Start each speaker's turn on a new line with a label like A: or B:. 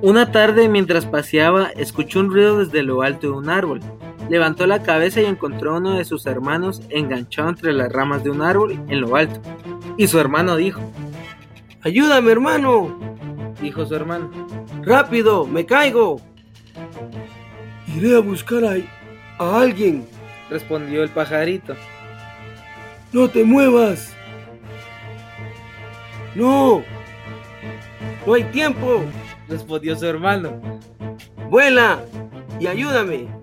A: Una tarde, mientras paseaba, escuchó un ruido desde lo alto de un árbol. Levantó la cabeza y encontró a uno de sus hermanos enganchado entre las ramas de un árbol en lo alto. Y su hermano dijo:
B: ¡Ayúdame, hermano!
A: dijo su hermano.
B: ¡Rápido, me caigo! Iré a buscar a alguien,
A: respondió el pajarito.
B: ¡No te muevas! ¡No! ¡No hay tiempo!,
A: respondió su hermano.
B: ¡Vuela y ayúdame!